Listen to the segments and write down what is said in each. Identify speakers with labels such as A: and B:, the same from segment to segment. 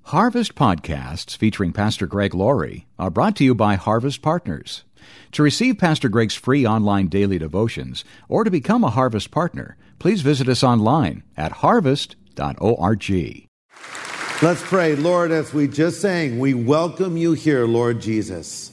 A: Harvest podcasts featuring Pastor Greg Laurie are brought to you by Harvest Partners. To receive Pastor Greg's free online daily devotions or to become a Harvest partner, please visit us online at harvest.org.
B: Let's pray. Lord, as we just sang, we welcome you here, Lord Jesus.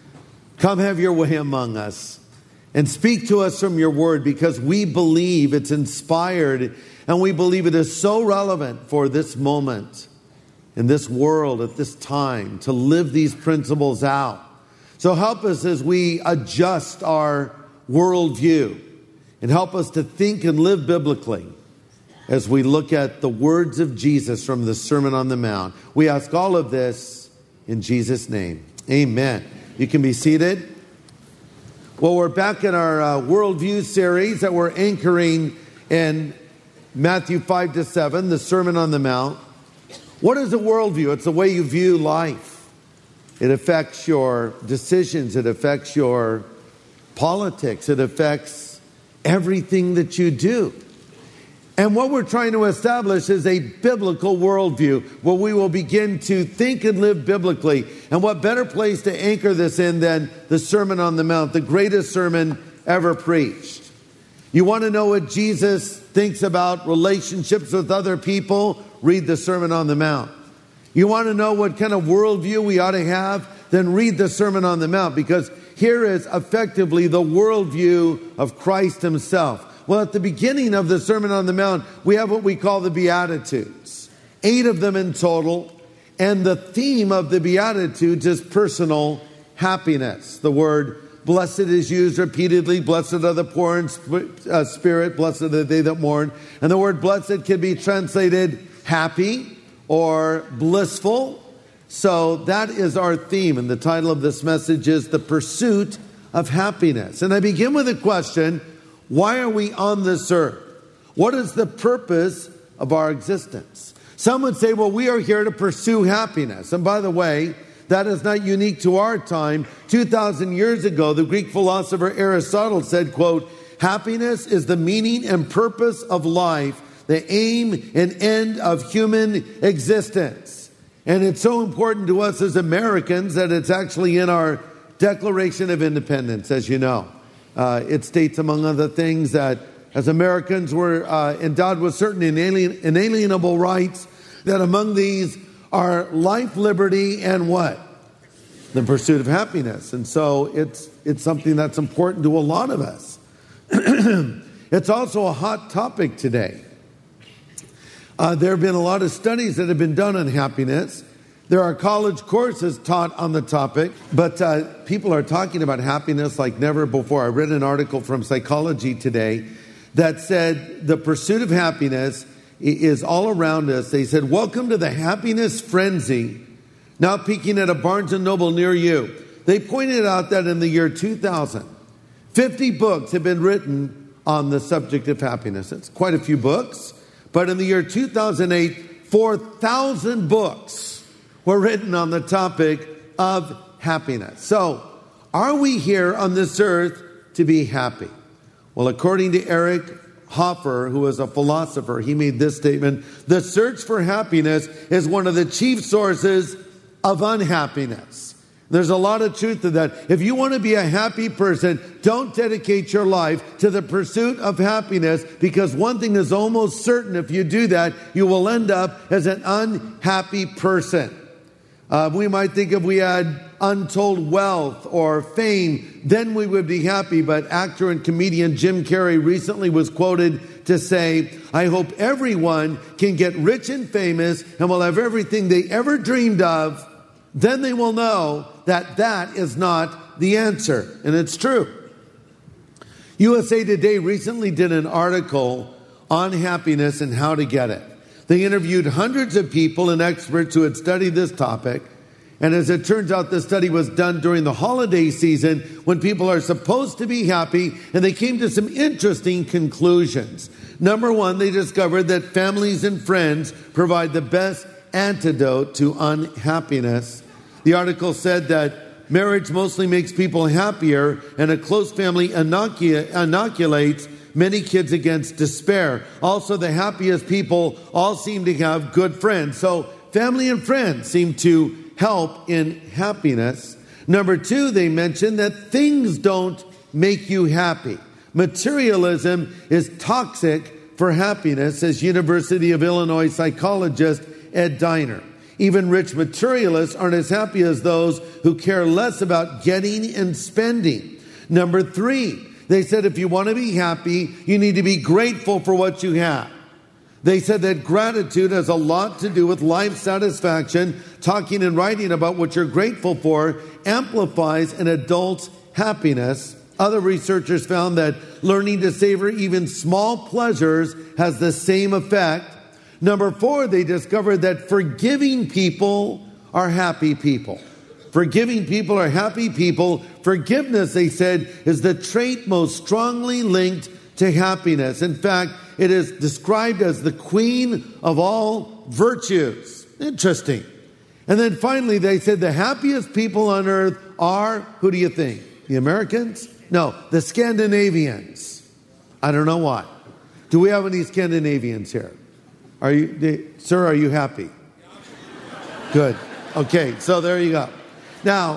B: Come have your way among us and speak to us from your word, because we believe it's inspired and we believe it is so relevant for this moment, in this world, at this time, to live these principles out. So help us as we adjust our worldview, and help us to think and live biblically as we look at the words of Jesus from the Sermon on the Mount. We ask all of this in Jesus' name. Amen. You can be seated. Well, we're back in our worldview series that we're anchoring in Matthew 5-7, the Sermon on the Mount. What is a worldview? It's the way you view life. It affects your decisions. It affects your politics. It affects everything that you do. And what we're trying to establish is a biblical worldview where we will begin to think and live biblically. And what better place to anchor this in than the Sermon on the Mount, the greatest sermon ever preached. You want to know what Jesus thinks about relationships with other people? Read the Sermon on the Mount. You want to know what kind of worldview we ought to have? Then read the Sermon on the Mount, because here is effectively the worldview of Christ himself. Well, at the beginning of the Sermon on the Mount, we have what we call the Beatitudes. 8 of them in total. And the theme of the Beatitudes is personal happiness. The word blessed is used repeatedly. Blessed are the poor in spirit. Blessed are they that mourn. And the word blessed can be translated happy or blissful. So that is our theme. And the title of this message is The Pursuit of Happiness. And I begin with a question. Why are we on this earth? What is the purpose of our existence? Some would say, well, we are here to pursue happiness. And by the way, that is not unique to our time. 2,000 years ago, the Greek philosopher Aristotle said, quote, happiness is the meaning and purpose of life, the aim and end of human existence. And it's so important to us as Americans that it's actually in our Declaration of Independence, as you know. It states, among other things, that as Americans we're endowed with certain inalienable rights, that among these are life, liberty, and what? The pursuit of happiness. And so it's something that's important to a lot of us. It's also a hot topic today. There have been a lot of studies that have been done on happiness. There are college courses taught on the topic, but people are talking about happiness like never before. I read an article from Psychology Today that said the pursuit of happiness is all around us. They said, welcome to the happiness frenzy, now peaking at a Barnes & Noble near you. They pointed out that in the year 2000, 50 books have been written on the subject of happiness. It's quite a few books. But in the year 2008, 4,000 books were written on the topic of happiness. So, are we here on this earth to be happy? Well, according to Eric Hoffer, who is a philosopher, he made this statement: the search for happiness is one of the chief sources of unhappiness. There's a lot of truth to that. If you want to be a happy person, don't dedicate your life to the pursuit of happiness, because one thing is almost certain: if you do that, you will end up as an unhappy person. We might think if we had untold wealth or fame, then we would be happy. But actor and comedian Jim Carrey recently was quoted to say, I hope everyone can get rich and famous and will have everything they ever dreamed of. Then they will know that that is not the answer. And it's true. USA Today recently did an article on happiness and how to get it. They interviewed hundreds of people and experts who had studied this topic. And as it turns out, this study was done during the holiday season when people are supposed to be happy. And they came to some interesting conclusions. Number one, they discovered that families and friends provide the best antidote to unhappiness. The article said that marriage mostly makes people happier, and a close family inoculates many kids against despair. Also, the happiest people all seem to have good friends. So family and friends seem to help in happiness. Number 2, they mention that things don't make you happy. Materialism is toxic for happiness, says University of Illinois psychologist Ed Diner. Even rich materialists aren't as happy as those who care less about getting and spending. Number 3, they said if you want to be happy, you need to be grateful for what you have. They said that gratitude has a lot to do with life satisfaction. Talking and writing about what you're grateful for amplifies an adult's happiness. Other researchers found that learning to savor even small pleasures has the same effect. Number 4, they discovered that forgiving people are happy people. Forgiving people are happy people. Forgiveness, they said, is the trait most strongly linked to happiness. In fact, it is described as the queen of all virtues. Interesting. And then finally, they said the happiest people on earth are, who do you think? The Americans? No, the Scandinavians. I don't know why. Do we have any Scandinavians here? Sir, are you happy? Good. Okay, so there you go. Now,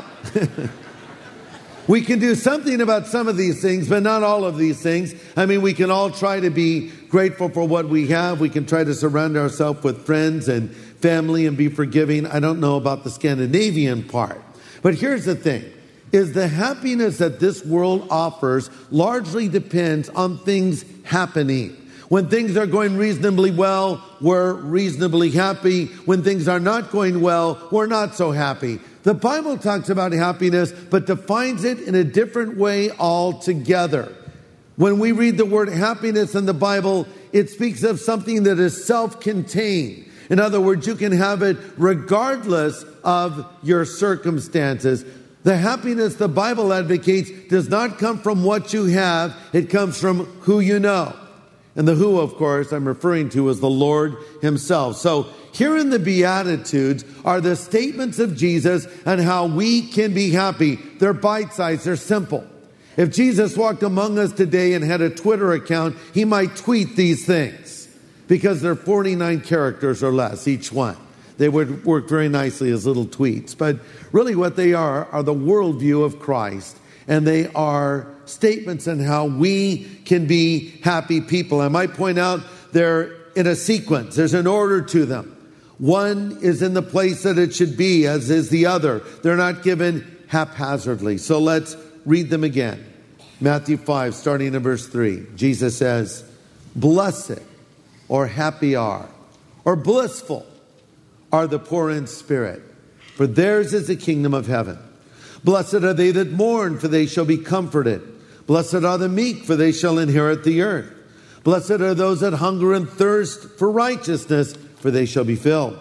B: we can do something about some of these things, but not all of these things. I mean, we can all try to be grateful for what we have. We can try to surround ourselves with friends and family and be forgiving. I don't know about the Scandinavian part. But here's the thing, is the happiness that this world offers largely depends on things happening. When things are going reasonably well, we're reasonably happy. When things are not going well, we're not so happy. The Bible talks about happiness, but defines it in a different way altogether. When we read the word happiness in the Bible, it speaks of something that is self-contained. In other words, you can have it regardless of your circumstances. The happiness the Bible advocates does not come from what you have. It comes from who you know. And the who, of course, I'm referring to is the Lord himself. So here in the Beatitudes are the statements of Jesus and how we can be happy. They're bite-sized, they're simple. If Jesus walked among us today and had a Twitter account, he might tweet these things because they're 49 characters or less, each one. They would work very nicely as little tweets. But really what they are the worldview of Christ. And they are statements on how we can be happy people. I might point out they're in a sequence. There's an order to them. One is in the place that it should be, as is the other. They're not given haphazardly. So let's read them again. Matthew 5, starting in verse 3. Jesus says, blessed or happy are, or blissful are the poor in spirit, for theirs is the kingdom of heaven. Blessed are they that mourn, for they shall be comforted. Blessed are the meek, for they shall inherit the earth. Blessed are those that hunger and thirst for righteousness, for they shall be filled.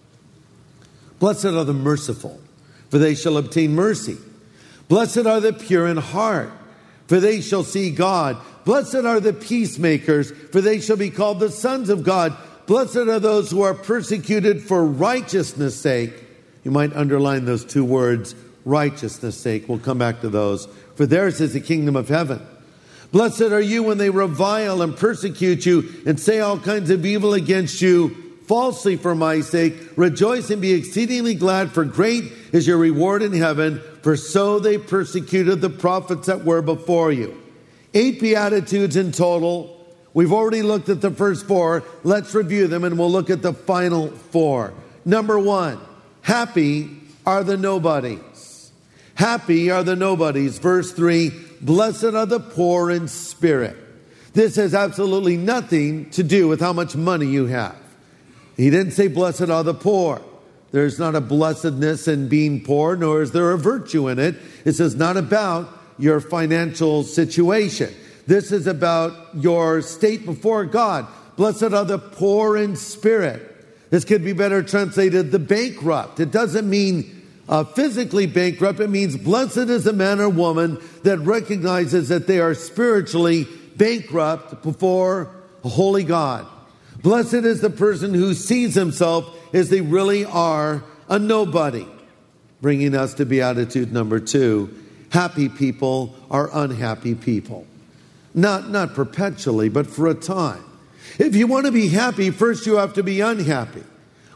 B: Blessed are the merciful, for they shall obtain mercy. Blessed are the pure in heart, for they shall see God. Blessed are the peacemakers, for they shall be called the sons of God. Blessed are those who are persecuted for righteousness' sake. You might underline those two words, righteousness' sake. We'll come back to those. For theirs is the kingdom of heaven. Blessed are you when they revile and persecute you and say all kinds of evil against you falsely for my sake. Rejoice and be exceedingly glad, for great is your reward in heaven. For so they persecuted the prophets that were before you. 8 Beatitudes in total. We've already looked at the first 4. Let's review them and we'll look at the final 4. Number 1, happy are the nobodies. Happy are the nobodies. Verse 3, blessed are the poor in spirit. This has absolutely nothing to do with how much money you have. He didn't say blessed are the poor. There's not a blessedness in being poor, nor is there a virtue in it. It says not about your financial situation. This is about your state before God. Blessed are the poor in spirit. This could be better translated the bankrupt. It doesn't mean physically bankrupt. It means blessed is a man or woman that recognizes that they are spiritually bankrupt before a holy God. Blessed is the person who sees himself as they really are a nobody. Bringing us to Beatitude number 2. Happy people are unhappy people. Not perpetually, but for a time. If you want to be happy, first you have to be unhappy.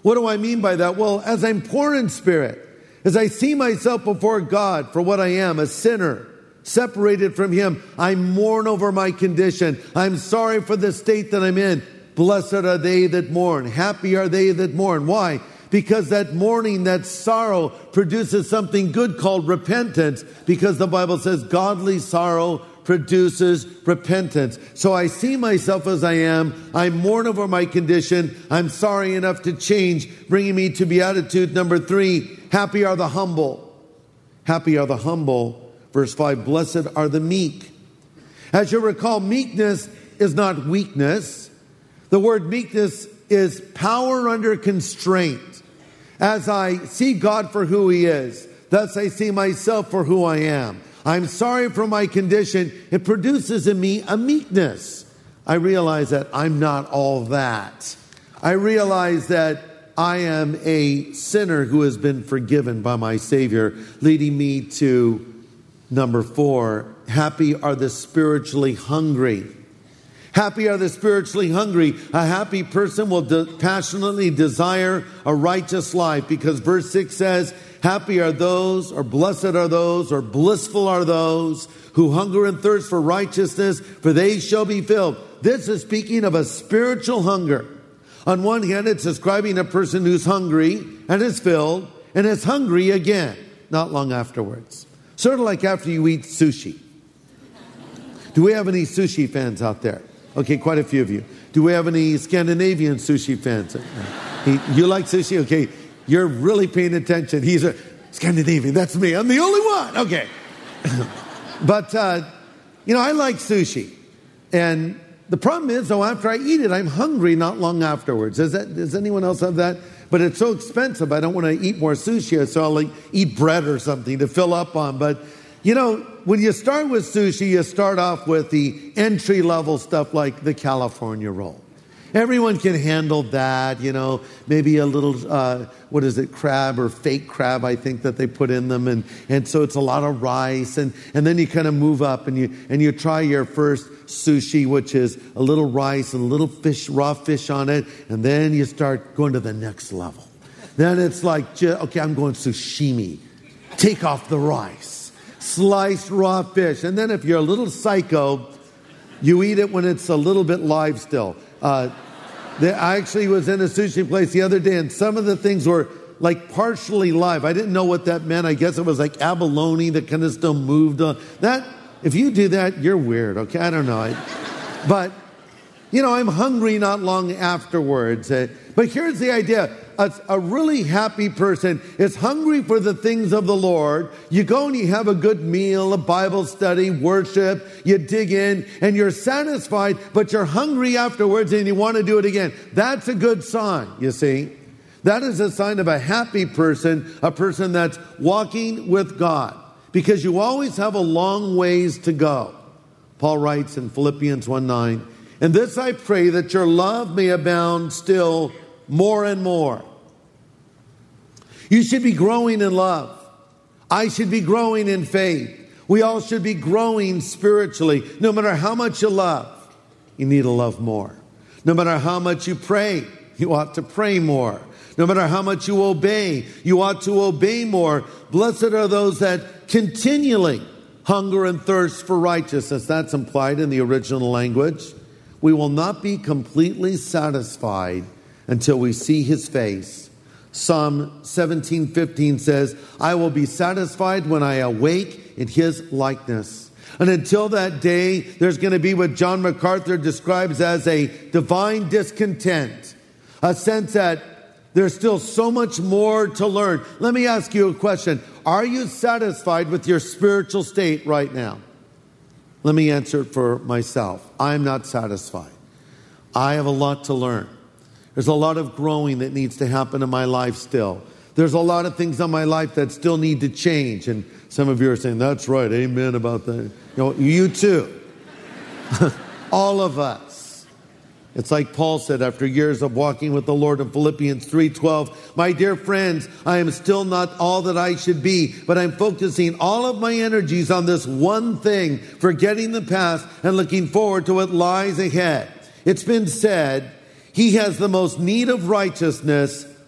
B: What do I mean by that? Well, as I'm poor in spirit, as I see myself before God for what I am, a sinner, separated from Him, I mourn over my condition. I'm sorry for the state that I'm in. Blessed are they that mourn. Happy are they that mourn. Why? Because that mourning, that sorrow produces something good called repentance, because the Bible says godly sorrow produces repentance. So I see myself as I am. I mourn over my condition. I'm sorry enough to change, bringing me to beatitude number 3. Happy are the humble. Happy are the humble. Verse 5, blessed are the meek. As you recall, meekness is not weakness. The word meekness is power under constraint. As I see God for who He is, thus I see myself for who I am. I'm sorry for my condition. It produces in me a meekness. I realize that I'm not all that. I realize that I am a sinner who has been forgiven by my Savior, leading me to number 4. Happy are the spiritually hungry. Happy are the spiritually hungry. A happy person will passionately desire a righteous life, because verse 6 says, happy are those, or blessed are those, or blissful are those who hunger and thirst for righteousness, for they shall be filled. This is speaking of a spiritual hunger. On one hand, it's describing a person who's hungry and is filled and is hungry again, not long afterwards. Sort of like after you eat sushi. Do we have any sushi fans out there? Okay, quite a few of you. Do we have any Scandinavian sushi fans? You like sushi? Okay, you're really paying attention. He's a Scandinavian. That's me. I'm the only one. Okay. But, I like sushi. And the problem is, though, after I eat it, I'm hungry not long afterwards. Does anyone else have that? But it's so expensive, I don't want to eat more sushi, so I'll eat bread or something to fill up on. But, when you start with sushi, you start off with the entry-level stuff like the California roll. Everyone can handle that, maybe a little, crab or fake crab, I think, that they put in them. And so it's a lot of rice. And then you kind of move up and you try your first sushi, which is a little rice and a little fish, raw fish on it. And then you start going to the next level. Then it's like, okay, I'm going sashimi. Take off the rice. Sliced raw fish. And then if you're a little psycho, you eat it when it's a little bit live still. I actually was in a sushi place the other day, and some of the things were like partially live. I didn't know what that meant. I guess it was like abalone that kind of still moved on. That, if you do that, you're weird, okay? I don't know. But, I'm hungry not long afterwards. But here's the idea. A really happy person is hungry for the things of the Lord. You go and you have a good meal, a Bible study, worship. You dig in and you're satisfied, but you're hungry afterwards and you want to do it again. That's a good sign, you see. That is a sign of a happy person, a person that's walking with God, because you always have a long ways to go. Paul writes in Philippians 1:9, and this I pray, that your love may abound still more and more. You should be growing in love. I should be growing in faith. We all should be growing spiritually. No matter how much you love, you need to love more. No matter how much you pray, you ought to pray more. No matter how much you obey, you ought to obey more. Blessed are those that continually hunger and thirst for righteousness. That's implied in the original language. We will not be completely satisfied until we see His face. Psalm 17:15 says, I will be satisfied when I awake in His likeness. And until that day, there's going to be what John MacArthur describes as a divine discontent, a sense that there's still so much more to learn. Let me ask you a question. Are you satisfied with your spiritual state right now? Let me answer it for myself. I'm not satisfied. I have a lot to learn. There's a lot of growing that needs to happen in my life still. There's a lot of things in my life that still need to change. And some of you are saying, that's right, amen about that. You too. All of us. It's like Paul said after years of walking with the Lord in Philippians 3:12, my dear friends, I am still not all that I should be, but I'm focusing all of my energies on this one thing, forgetting the past and looking forward to what lies ahead. It's been said, he has the most need of righteousness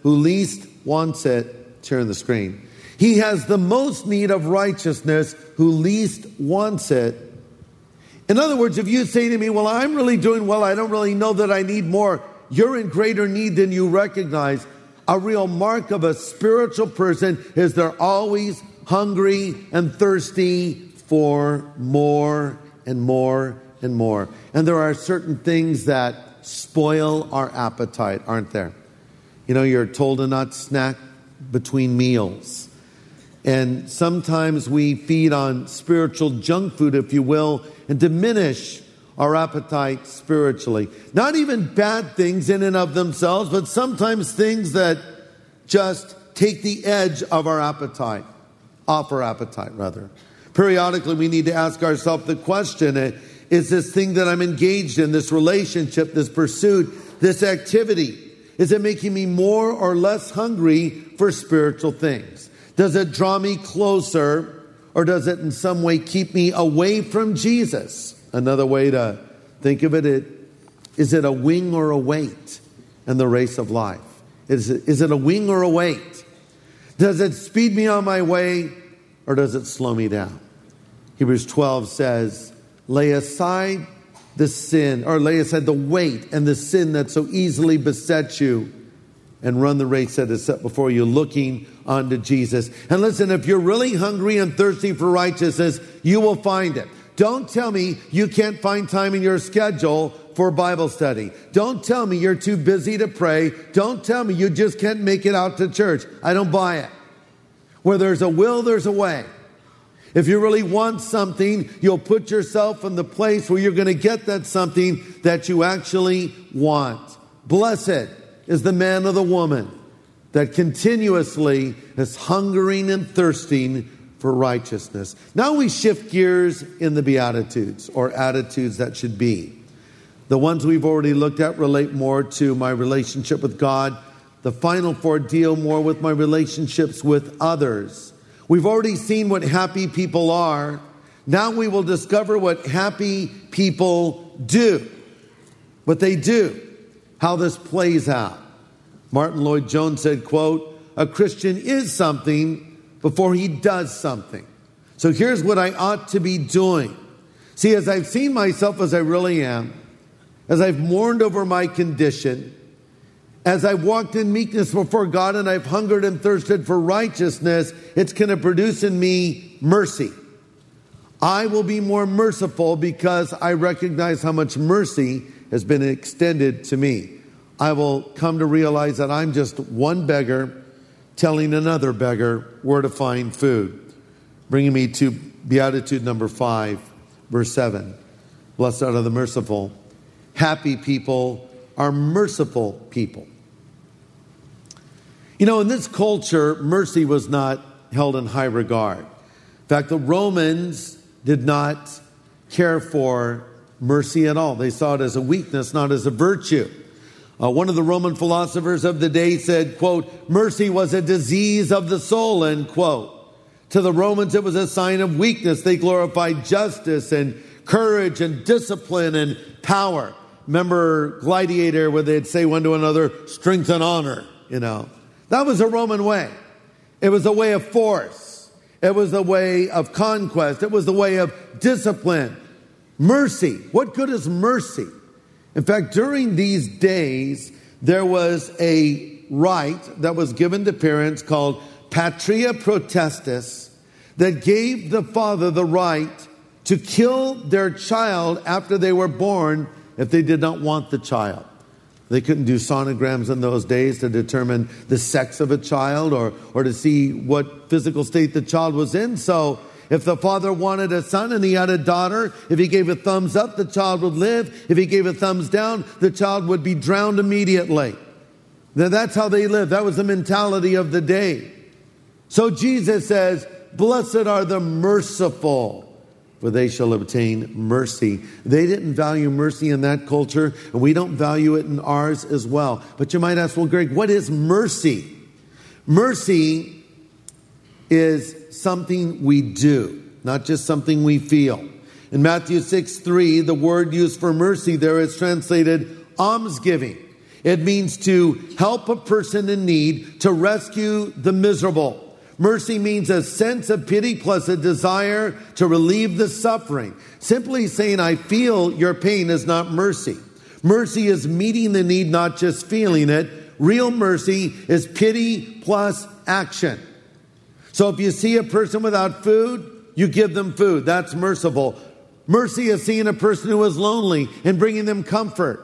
B: who least wants it. Turn the screen. He has the most need of righteousness who least wants it. In other words, if you say to me, well, I'm really doing well, I don't really know that I need more, you're in greater need than you recognize. A real mark of a spiritual person is they're always hungry and thirsty for more and more and more. And there are certain things that spoil our appetite, aren't there? You know, you're told to not snack between meals. And sometimes we feed on spiritual junk food, if you will, and diminish our appetite spiritually. Not even bad things in and of themselves, but sometimes things that just take the edge of our appetite, off our appetite, rather. Periodically, we need to ask ourselves the question, is this thing that I'm engaged in, this relationship, this pursuit, this activity, is it making me more or less hungry for spiritual things? Does it draw me closer, or does it in some way keep me away from Jesus? Another way to think of it, is it a wing or a weight in the race of life? Is it a wing or a weight? Does it speed me on my way, or does it slow me down? Hebrews 12 says, lay aside the weight and the sin that so easily besets you, and run the race that is set before you, looking unto Jesus. And listen, if you're really hungry and thirsty for righteousness, you will find it. Don't tell me you can't find time in your schedule for Bible study. Don't tell me you're too busy to pray. Don't tell me you just can't make it out to church. I don't buy it. Where there's a will, there's a way. If you really want something, you'll put yourself in the place where you're going to get that something that you actually want. Blessed is the man or the woman that continuously is hungering and thirsting for righteousness. Now we shift gears in the Beatitudes, or attitudes that should be. The ones we've already looked at relate more to my relationship with God. The final four deal more with my relationships with others. We've already seen what happy people are. Now we will discover what happy people do. What they do. How this plays out. Martin Lloyd-Jones said, quote, a Christian is something before he does something. So here's what I ought to be doing. See, as I've seen myself as I really am, as I've mourned over my condition, as I've walked in meekness before God and I've hungered and thirsted for righteousness, it's going to produce in me mercy. I will be more merciful because I recognize how much mercy has been extended to me. I will come to realize that I'm just one beggar telling another beggar where to find food. Bringing me to Beatitude number 5, verse 7. Blessed are the merciful. Happy people are merciful people. You know, in this culture, mercy was not held in high regard. In fact, the Romans did not care for mercy at all. They saw it as a weakness, not as a virtue. One of the Roman philosophers of the day said, quote, mercy was a disease of the soul, end quote. To the Romans, it was a sign of weakness. They glorified justice and courage and discipline and power. Remember Gladiator, where they'd say one to another, strength and honor, you know. That was a Roman way. It was a way of force. It was a way of conquest. It was the way of discipline. Mercy. What good is mercy? In fact, during these days, there was a right that was given to parents called patria potestas that gave the father the right to kill their child after they were born if they did not want the child. They couldn't do sonograms in those days to determine the sex of a child or to see what physical state the child was in. So if the father wanted a son and he had a daughter, if he gave a thumbs up, the child would live. If he gave a thumbs down, the child would be drowned immediately. Now, that's how they lived. That was the mentality of the day. So Jesus says, blessed are the merciful, for they shall obtain mercy. They didn't value mercy in that culture, and we don't value it in ours as well. But you might ask, well, Greg, what is mercy? Mercy is something we do, not just something we feel. In Matthew 6:3, the word used for mercy there is translated almsgiving. It means to help a person in need, to rescue the miserable. Mercy means a sense of pity plus a desire to relieve the suffering. Simply saying, I feel your pain is not mercy. Mercy is meeting the need, not just feeling it. Real mercy is pity plus action. So if you see a person without food, you give them food. That's merciful. Mercy is seeing a person who is lonely and bringing them comfort.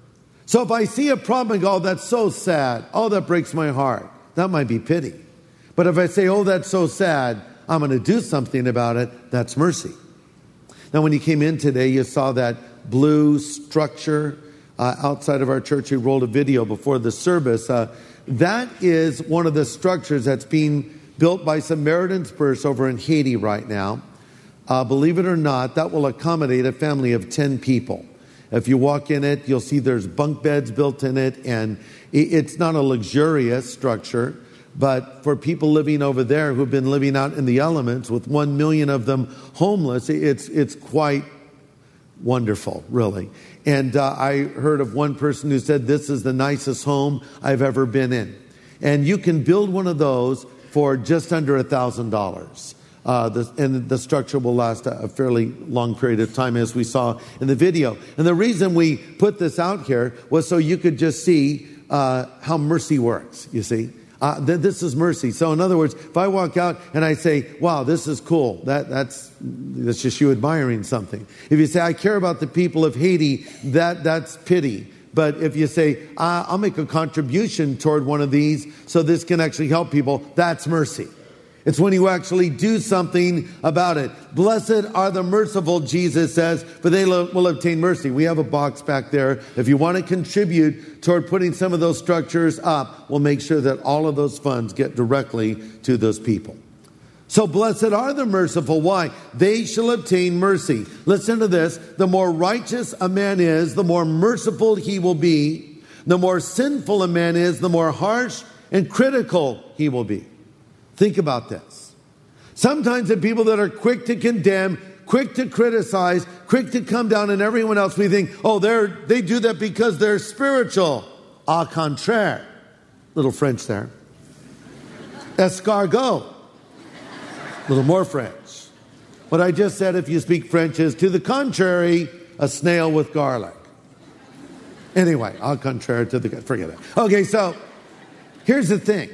B: So if I see a problem and go, oh, that's so sad. Oh, that breaks my heart. That might be pity. But if I say, oh, that's so sad, I'm going to do something about it, that's mercy. Now, when you came in today, you saw that blue structure outside of our church. We rolled a video before the service. That is one of the structures that's being built by Samaritan's Purse over in Haiti right now. Believe it or not, that will accommodate a family of 10 people. If you walk in it, you'll see there's bunk beds built in it, and it's not a luxurious structure, but for people living over there who've been living out in the elements, with 1 million of them homeless, it's quite wonderful, really. And I heard of one person who said, this is the nicest home I've ever been in. And you can build one of those for just under $1,000. And the structure will last a fairly long period of time, as we saw in the video. And the reason we put this out here was so you could just see how mercy works, you see. This is mercy. So in other words, if I walk out and I say, wow, this is cool, that's just you admiring something. If you say, I care about the people of Haiti, that's pity. But if you say, I'll make a contribution toward one of these so this can actually help people, that's mercy. It's when you actually do something about it. Blessed are the merciful, Jesus says, for they will obtain mercy. We have a box back there. If you want to contribute toward putting some of those structures up, we'll make sure that all of those funds get directly to those people. So blessed are the merciful. Why? They shall obtain mercy. Listen to this. The more righteous a man is, the more merciful he will be. The more sinful a man is, the more harsh and critical he will be. Think about this. Sometimes the people that are quick to condemn, quick to criticize, quick to come down on everyone else, we think, oh, they do that because they're spiritual. Au contraire. Little French there. Escargot. Little more French. What I just said, if you speak French, is to the contrary, a snail with garlic. Anyway, au contraire to the... Forget it. Okay, so here's the thing.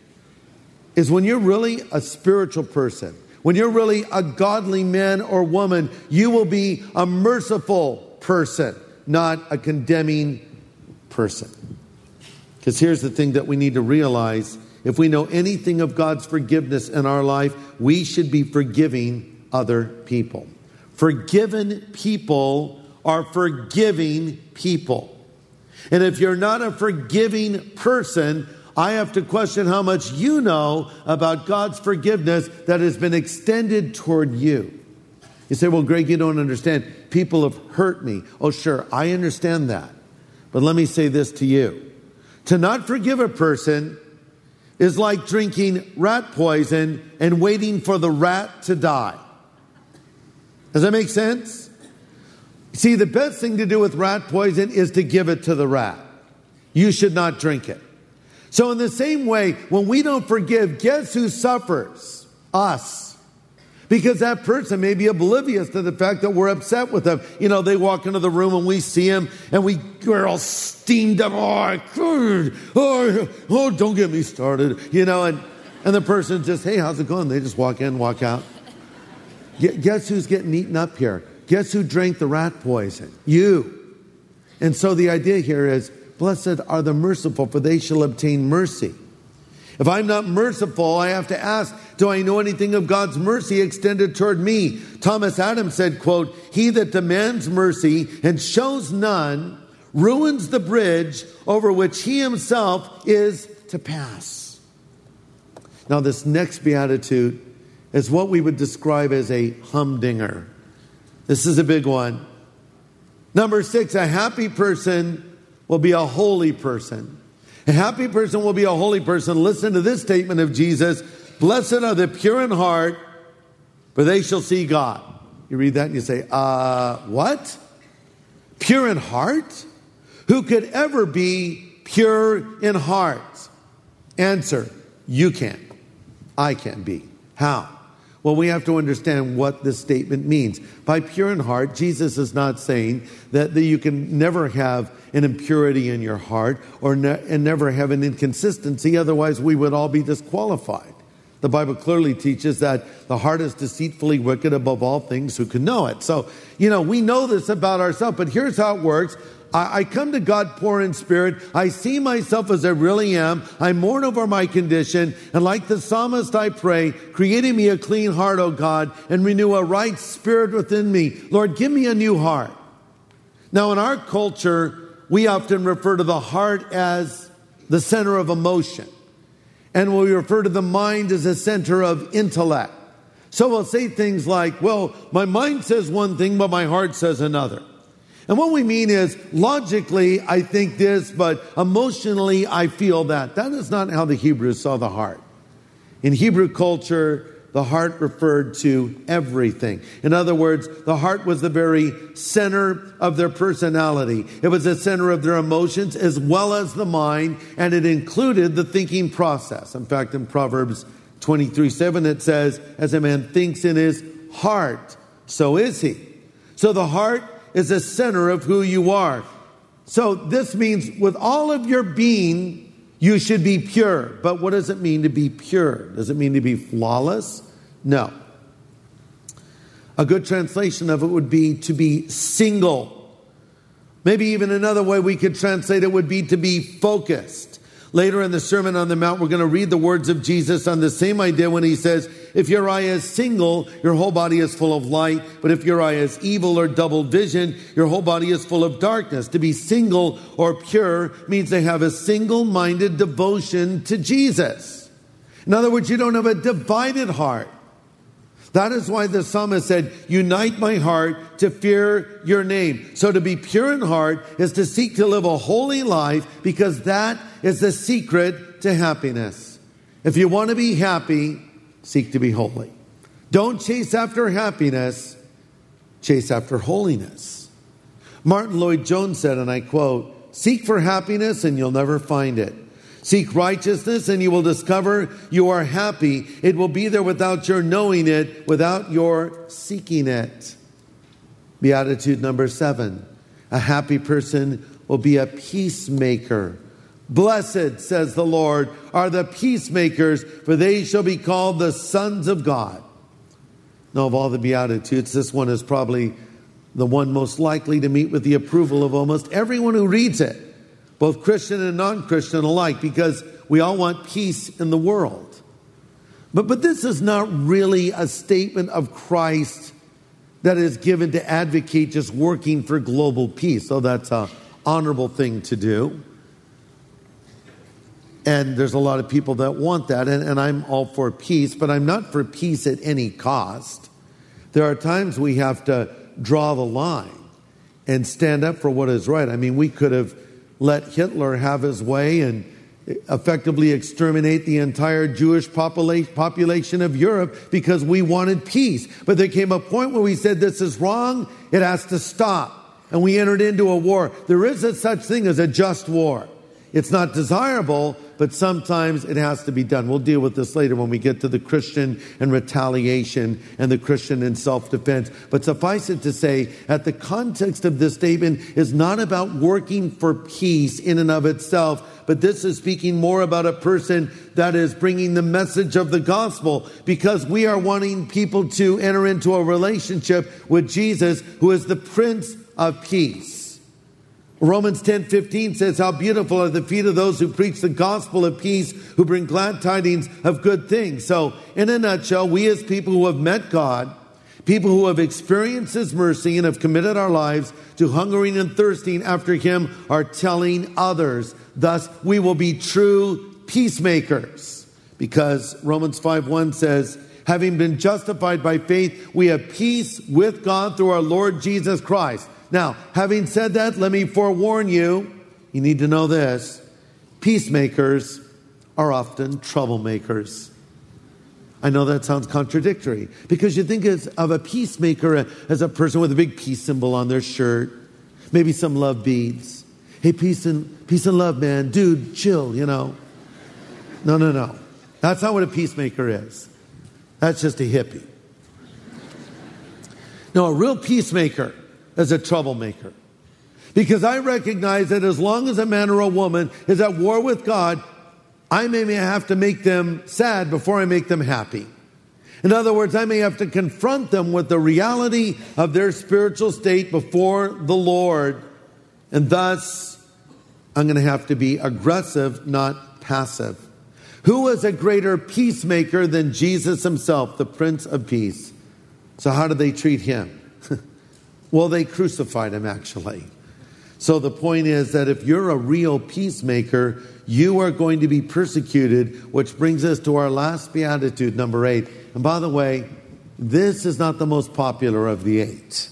B: Is when you're really a spiritual person, when you're really a godly man or woman, you will be a merciful person, not a condemning person. Because here's the thing that we need to realize. If we know anything of God's forgiveness in our life, we should be forgiving other people. Forgiven people are forgiving people. And if you're not a forgiving person, I have to question how much you know about God's forgiveness that has been extended toward you. You say, well, Greg, you don't understand. People have hurt me. Oh, sure, I understand that. But let me say this to you. To not forgive a person is like drinking rat poison and waiting for the rat to die. Does that make sense? See, the best thing to do with rat poison is to give it to the rat. You should not drink it. So in the same way, when we don't forgive, guess who suffers? Us. Because that person may be oblivious to the fact that we're upset with them. You know, they walk into the room and we see them and we're all steamed up. Oh, don't get me started. You know, and the person just, hey, how's it going? They just walk in, walk out. Guess who's getting eaten up here? Guess who drank the rat poison? You. And so the idea here is, blessed are the merciful, for they shall obtain mercy. If I'm not merciful, I have to ask, do I know anything of God's mercy extended toward me? Thomas Adams said, quote, he that demands mercy and shows none ruins the bridge over which he himself is to pass. Now, this next beatitude is what we would describe as a humdinger. This is a big one. Number 6, a happy person will be a holy person. A happy person will be a holy person. Listen to this statement of Jesus. Blessed are the pure in heart, for they shall see God. You read that and you say, what? Pure in heart? Who could ever be pure in heart? Answer, you can't. I can't be. How? Well, we have to understand what this statement means. By pure in heart, Jesus is not saying that you can never have an impurity in your heart and never have an inconsistency. Otherwise, we would all be disqualified. The Bible clearly teaches that the heart is deceitfully wicked above all things. Who can know it? So, we know this about ourselves, but here's how it works. I come to God poor in spirit. I see myself as I really am. I mourn over my condition. And like the psalmist, I pray, create in me a clean heart, O God, and renew a right spirit within me. Lord, give me a new heart. Now, in our culture, we often refer to the heart as the center of emotion. And we refer to the mind as a center of intellect. So we'll say things like, well, my mind says one thing, but my heart says another. And what we mean is, logically, I think this, but emotionally, I feel that. That is not how the Hebrews saw the heart. In Hebrew culture, the heart referred to everything. In other words, the heart was the very center of their personality. It was the center of their emotions as well as the mind, and it included the thinking process. In fact, in Proverbs 23:7, it says, as a man thinks in his heart, so is he. So the heart is the center of who you are. So this means with all of your being, you should be pure. But what does it mean to be pure? Does it mean to be flawless? No. A good translation of it would be to be single. Maybe even another way we could translate it would be to be focused. Later in the Sermon on the Mount, we're going to read the words of Jesus on the same idea when he says, if your eye is single, your whole body is full of light. But if your eye is evil or double vision, your whole body is full of darkness. To be single or pure means to have a single-minded devotion to Jesus. In other words, you don't have a divided heart. That is why the psalmist said, unite my heart to fear your name. So to be pure in heart is to seek to live a holy life, because that is the secret to happiness. If you want to be happy, seek to be holy. Don't chase after happiness, chase after holiness. Martin Lloyd-Jones said, and I quote, seek for happiness and you'll never find it. Seek righteousness and you will discover you are happy. It will be there without your knowing it, without your seeking it. Beatitude number 7. A happy person will be a peacemaker. Blessed, says the Lord, are the peacemakers, for they shall be called the sons of God. Now, of all the Beatitudes, this one is probably the one most likely to meet with the approval of almost everyone who reads it, both Christian and non-Christian alike, because we all want peace in the world. But this is not really a statement of Christ that is given to advocate just working for global peace. So that's an honorable thing to do. And there's a lot of people that want that, and I'm all for peace, but I'm not for peace at any cost. There are times we have to draw the line and stand up for what is right. I mean, we could have let Hitler have his way and effectively exterminate the entire Jewish population of Europe because we wanted peace. But there came a point where we said, this is wrong, it has to stop. And we entered into a war. There is a such thing as a just war. It's not desirable, but sometimes it has to be done. We'll deal with this later when we get to the Christian and retaliation and the Christian and self-defense. But suffice it to say, that the context of this statement is not about working for peace in and of itself, but this is speaking more about a person that is bringing the message of the gospel, because we are wanting people to enter into a relationship with Jesus, who is the Prince of Peace. Romans 10:15 says, how beautiful are the feet of those who preach the gospel of peace, who bring glad tidings of good things. So, in a nutshell, we as people who have met God, people who have experienced His mercy and have committed our lives to hungering and thirsting after Him, are telling others. Thus, we will be true peacemakers. Because Romans 5:1 says, having been justified by faith, we have peace with God through our Lord Jesus Christ. Now, having said that, let me forewarn you, you need to know this, peacemakers are often troublemakers. I know that sounds contradictory, because you think of a peacemaker as a person with a big peace symbol on their shirt, maybe some love beads. Hey, peace and love, man. Dude, chill, you know. No. That's not what a peacemaker is. That's just a hippie. No, a real peacemaker is a troublemaker. Because I recognize that as long as a man or a woman is at war with God, I may have to make them sad before I make them happy. In other words, I may have to confront them with the reality of their spiritual state before the Lord. And thus, I'm going to have to be aggressive, not passive. Who was a greater peacemaker than Jesus himself, the Prince of Peace? So how did they treat him? Well, they crucified him, actually. So the point is that if you're a real peacemaker, you are going to be persecuted, which brings us to our last beatitude, number 8. And by the way, this is not the most popular of the 8.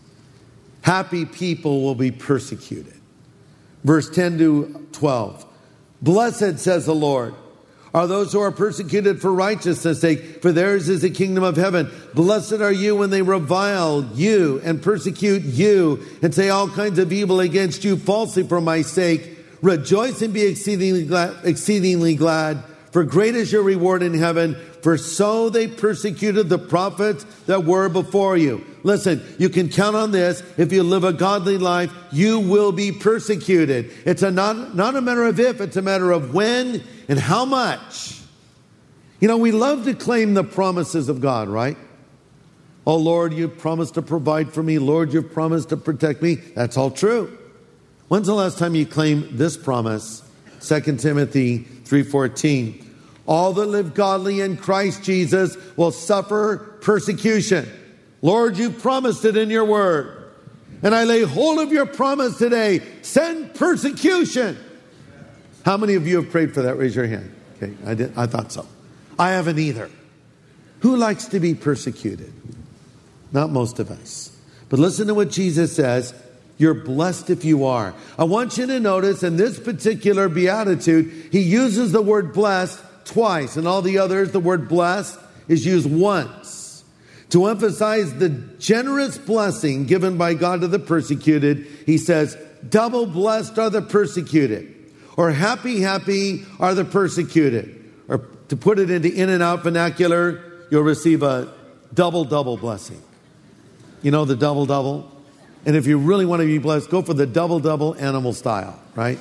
B: Happy people will be persecuted. Verse 10 to 12. Blessed, says the Lord, are those who are persecuted for righteousness' sake, for theirs is the kingdom of heaven. Blessed are you when they revile you and persecute you and say all kinds of evil against you falsely for my sake. Rejoice and be exceedingly glad, for great is your reward in heaven, for so they persecuted the prophets that were before you. Listen, you can count on this. If you live a godly life, you will be persecuted. It's not a matter of if, it's a matter of when and how much. You know, we love to claim the promises of God, right? Oh, Lord, you've promised to provide for me. Lord, you've promised to protect me. That's all true. When's the last time you claimed this promise? 2 Timothy 3:14. All that live godly in Christ Jesus will suffer persecution. Lord, you promised it in your word. And I lay hold of your promise today. Send persecution. How many of you have prayed for that? Raise your hand. Okay, I thought so. I haven't either. Who likes to be persecuted? Not most of us. But listen to what Jesus says. You're blessed if you are. I want you to notice in this particular beatitude, he uses the word blessed twice. And all the others, the word blessed is used once. To emphasize the generous blessing given by God to the persecuted, he says, double blessed are the persecuted. Or happy, happy are the persecuted. Or to put it into in and out vernacular, you'll receive a double blessing. You know the double? And if you really want to be blessed, go for the double animal style, right?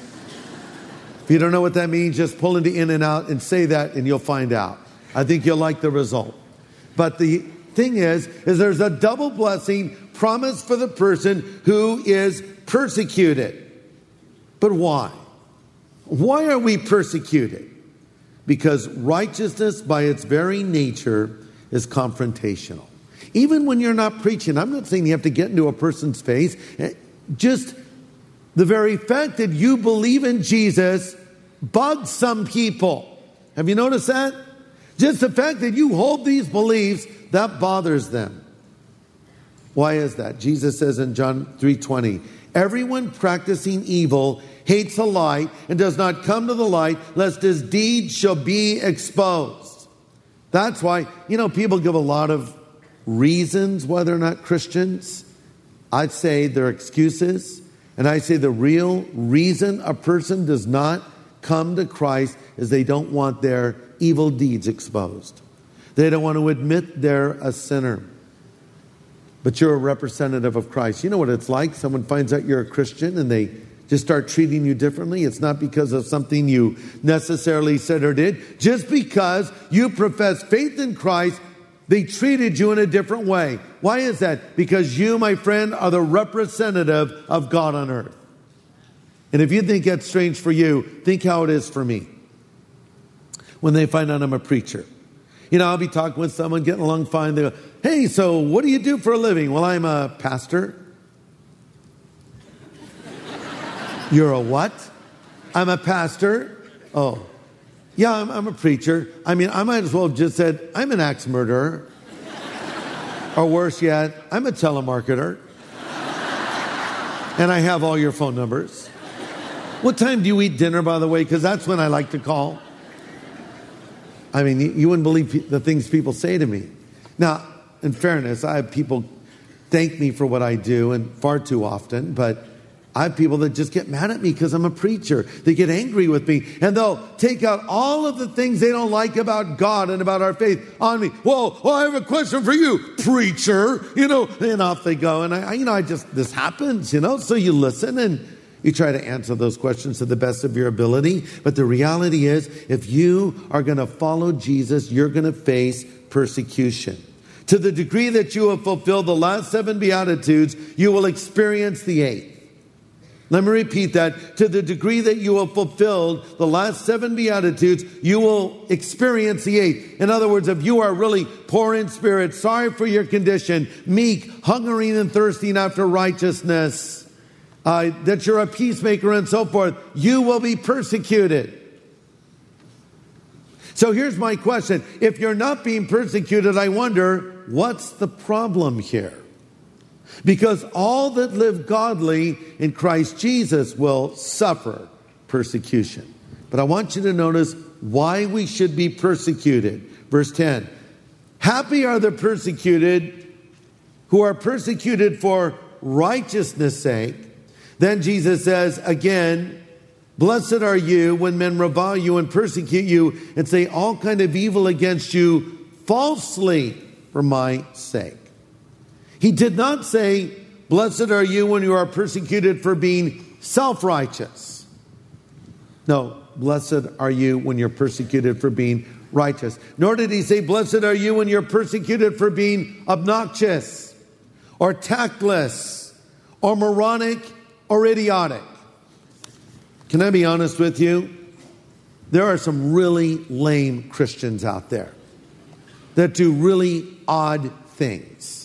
B: If you don't know what that means, just pull into in and out and say that and you'll find out. I think you'll like the result. But the thing is there's a double blessing promised for the person who is persecuted. But why? Why are we persecuted? Because righteousness by its very nature is confrontational. Even when you're not preaching, I'm not saying you have to get into a person's face. Just the very fact that you believe in Jesus bugs some people. Have you noticed that? Just the fact that you hold these beliefs, that bothers them. Why is that? Jesus says in John 3:20, everyone practicing evil hates the light and does not come to the light lest his deeds shall be exposed. That's why, people give a lot of reasons why they're not Christians. I'd say they're excuses. And I say the real reason a person does not come to Christ is they don't want their evil deeds exposed. They don't want to admit they're a sinner. But you're a representative of Christ. You know what it's like? Someone finds out you're a Christian and they just start treating you differently. It's not because of something you necessarily said or did. Just because you profess faith in Christ, they treated you in a different way. Why is that? Because you, my friend, are the representative of God on earth. And if you think that's strange for you, think how it is for me. When they find out I'm a preacher. I'll be talking with someone, getting along fine. They go, hey, so what do you do for a living? Well, I'm a pastor. You're a what? I'm a pastor. Oh. Yeah, I'm a preacher. I might as well have just said, I'm an axe murderer. Or worse yet, I'm a telemarketer. And I have all your phone numbers. What time do you eat dinner, by the way? Because that's when I like to call. You wouldn't believe the things people say to me. Now, in fairness, I have people thank me for what I do, and far too often. But I have people that just get mad at me because I'm a preacher. They get angry with me, and they'll take out all of the things they don't like about God and about our faith on me. Well, I have a question for you, preacher. And off they go. And this happens, So you listen and you try to answer those questions to the best of your ability. But the reality is, if you are going to follow Jesus, you're going to face persecution. To the degree that you have fulfilled the last 7 Beatitudes, you will experience the 8th. Let me repeat that. To the degree that you have fulfilled the last 7 Beatitudes, you will experience the 8th. In other words, if you are really poor in spirit, sorry for your condition, meek, hungering and thirsting after righteousness, that you're a peacemaker and so forth, you will be persecuted. So here's my question. If you're not being persecuted, I wonder, what's the problem here? Because all that live godly in Christ Jesus will suffer persecution. But I want you to notice why we should be persecuted. Verse 10. Happy are the persecuted who are persecuted for righteousness' sake. Then Jesus says again, blessed are you when men revile you and persecute you and say all kind of evil against you falsely for my sake. He did not say, blessed are you when you are persecuted for being self-righteous. No, blessed are you when you're persecuted for being righteous. Nor did he say, blessed are you when you're persecuted for being obnoxious or tactless or moronic or idiotic. Can I be honest with you? There are some really lame Christians out there that do really odd things.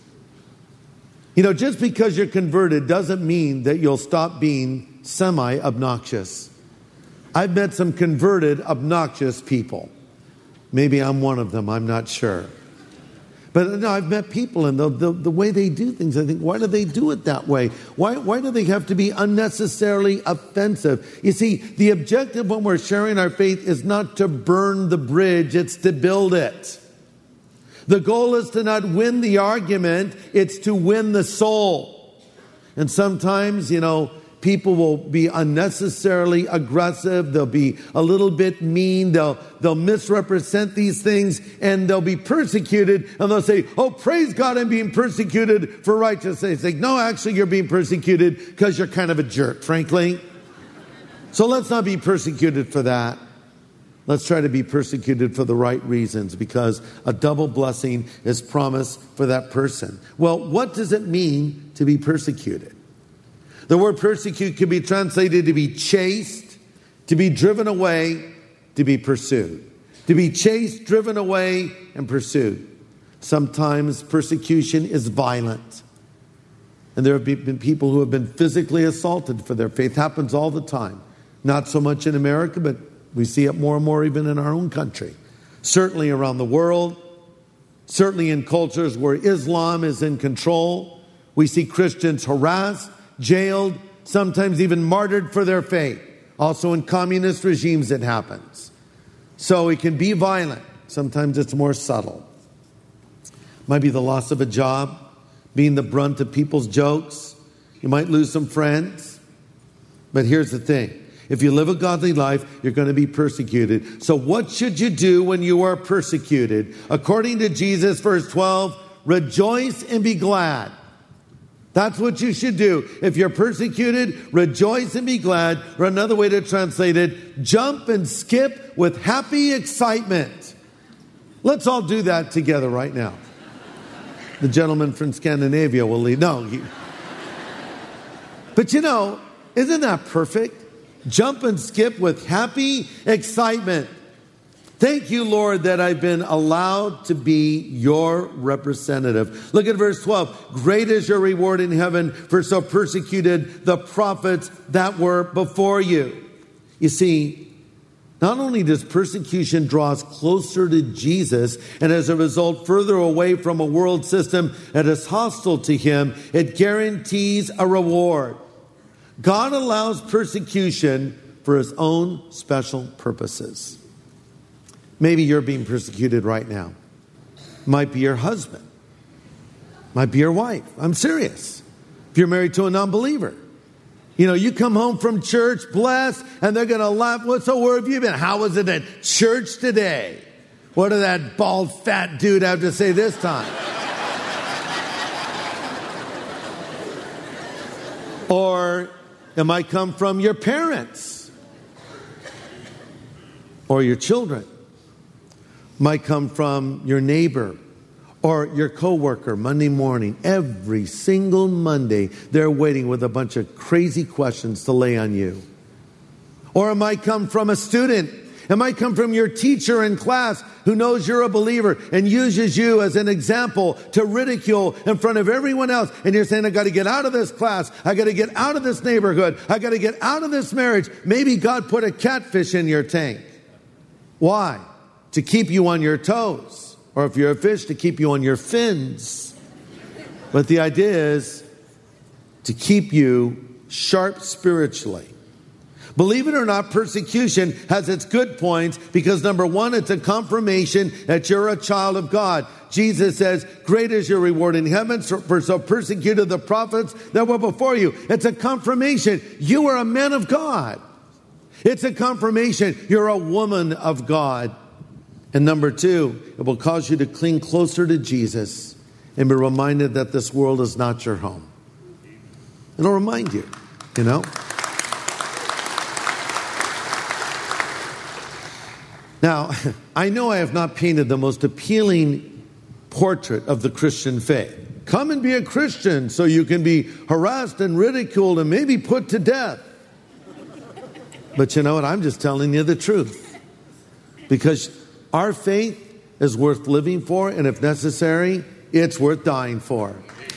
B: Just because you're converted doesn't mean that you'll stop being semi-obnoxious. I've met some converted, obnoxious people. Maybe I'm one of them, I'm not sure. But no, I've met people and the way they do things, I think, why do they do it that way? Why do they have to be unnecessarily offensive? You see, the objective when we're sharing our faith is not to burn the bridge, it's to build it. The goal is to not win the argument, it's to win the soul. And sometimes, people will be unnecessarily aggressive, they'll be a little bit mean, they'll misrepresent these things, and they'll be persecuted, and they'll say, oh, praise God, I'm being persecuted for righteousness' sake. No, actually, you're being persecuted because you're kind of a jerk, frankly. So let's not be persecuted for that. Let's try to be persecuted for the right reasons, because a double blessing is promised for that person. Well, what does it mean to be persecuted? The word persecute can be translated to be chased, to be driven away, to be pursued. To be chased, driven away, and pursued. Sometimes persecution is violent. And there have been people who have been physically assaulted for their faith. It happens all the time. Not so much in America, but we see it more and more even in our own country. Certainly around the world. Certainly in cultures where Islam is in control. We see Christians harassed, jailed, sometimes even martyred for their faith. Also in communist regimes it happens. So it can be violent. Sometimes it's more subtle. Might be the loss of a job, being the brunt of people's jokes. You might lose some friends. But here's the thing. If you live a godly life, you're going to be persecuted. So what should you do when you are persecuted? According to Jesus, verse 12, rejoice and be glad. That's what you should do. If you're persecuted, rejoice and be glad. Or another way to translate it, jump and skip with happy excitement. Let's all do that together right now. The gentleman from Scandinavia will lead. No. But isn't that perfect? Jump and skip with happy excitement. Thank you, Lord, that I've been allowed to be your representative. Look at verse 12. Great is your reward in heaven, for so persecuted the prophets that were before you. You see, not only does persecution draw us closer to Jesus, and as a result further away from a world system that is hostile to him, it guarantees a reward. God allows persecution for his own special purposes. Maybe you're being persecuted right now. Might be your husband. Might be your wife. I'm serious. If you're married to a non-believer. You know, you come home from church blessed, and they're going to laugh. So where have you been? How was it at church today? What did that bald, fat dude have to say this time? Or it might come from your parents or your children. It might come from your neighbor or your coworker. Monday morning, every single Monday, they're waiting with a bunch of crazy questions to lay on you. Or it might come from a student. It might come from your teacher in class who knows you're a believer and uses you as an example to ridicule in front of everyone else. And you're saying, I got to get out of this class. I got to get out of this neighborhood. I got to get out of this marriage. Maybe God put a catfish in your tank. Why? To keep you on your toes. Or if you're a fish, to keep you on your fins. But the idea is to keep you sharp spiritually. Believe it or not, persecution has its good points because, number one, it's a confirmation that you're a child of God. Jesus says, great is your reward in heaven, for so persecuted the prophets that were before you. It's a confirmation you are a man of God. It's a confirmation you're a woman of God. And number two, it will cause you to cling closer to Jesus and be reminded that this world is not your home. It'll remind you, you know. Now, I know I have not painted the most appealing portrait of the Christian faith. Come and be a Christian so you can be harassed and ridiculed and maybe put to death. But you know what? I'm just telling you the truth. Because our faith is worth living for, and if necessary, it's worth dying for.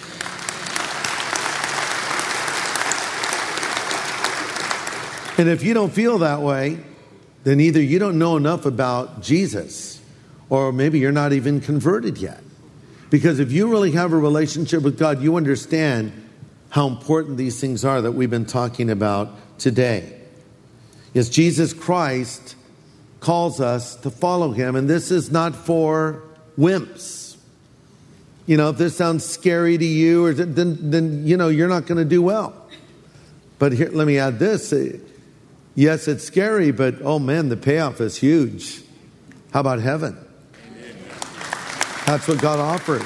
B: And if you don't feel that way, then either you don't know enough about Jesus, or maybe you're not even converted yet. Because if you really have a relationship with God, you understand how important these things are that we've been talking about today. Yes, Jesus Christ calls us to follow him, and this is not for wimps. You know, if this sounds scary to you, or then you know, you're not going to do well. But here, let me add this. Yes, it's scary, but oh man, the payoff is huge. How about heaven? That's what God offers.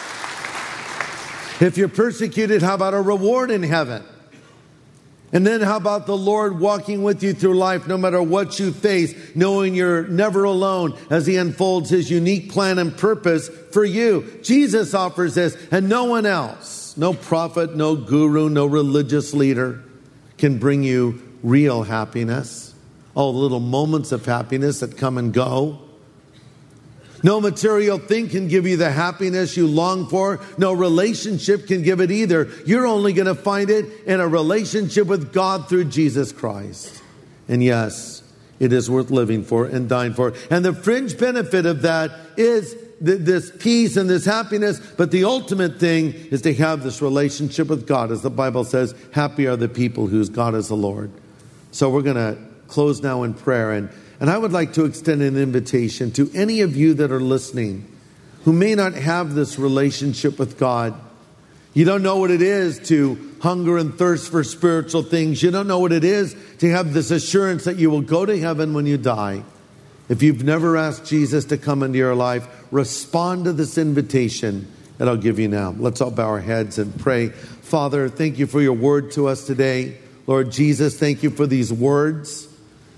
B: If you're persecuted, how about a reward in heaven? And then how about the Lord walking with you through life no matter what you face, knowing you're never alone as he unfolds his unique plan and purpose for you. Jesus offers this, and no one else, no prophet, no guru, no religious leader can bring you real happiness. Oh, little moments of happiness that come and go. No material thing can give you the happiness you long for. No relationship can give it either. You're only going to find it in a relationship with God through Jesus Christ. And yes, it is worth living for and dying for. And the fringe benefit of that is this peace and this happiness. But the ultimate thing is to have this relationship with God. As the Bible says, happy are the people whose God is the Lord. So we're going to close now in prayer. And I would like to extend an invitation to any of you that are listening who may not have this relationship with God. You don't know what it is to hunger and thirst for spiritual things. You don't know what it is to have this assurance that you will go to heaven when you die. If you've never asked Jesus to come into your life, respond to this invitation that I'll give you now. Let's all bow our heads and pray. Father, thank you for your word to us today. Lord Jesus, thank you for these words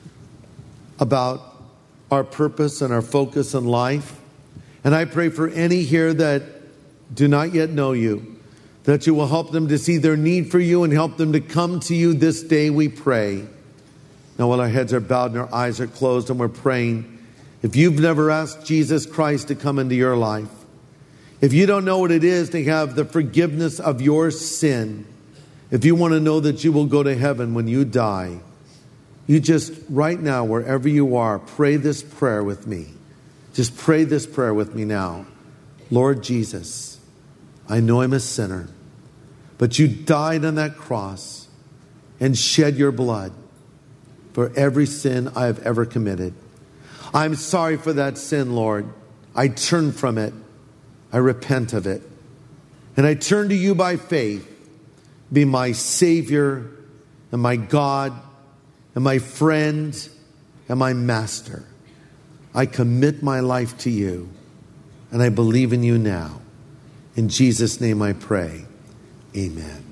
B: about our purpose and our focus in life. And I pray for any here that do not yet know you, that you will help them to see their need for you and help them to come to you this day, we pray. Now, while our heads are bowed and our eyes are closed and we're praying, if you've never asked Jesus Christ to come into your life, if you don't know what it is to have the forgiveness of your sin, if you want to know that you will go to heaven when you die, you just, right now, wherever you are, pray this prayer with me. Just pray this prayer with me now. Lord Jesus, I know I'm a sinner, but you died on that cross and shed your blood for every sin I have ever committed. I'm sorry for that sin, Lord. I turn from it. I repent of it. And I turn to you by faith. Be my Savior and my God and my friend and my master. I commit my life to you, and I believe in you now. In Jesus' name I pray. Amen.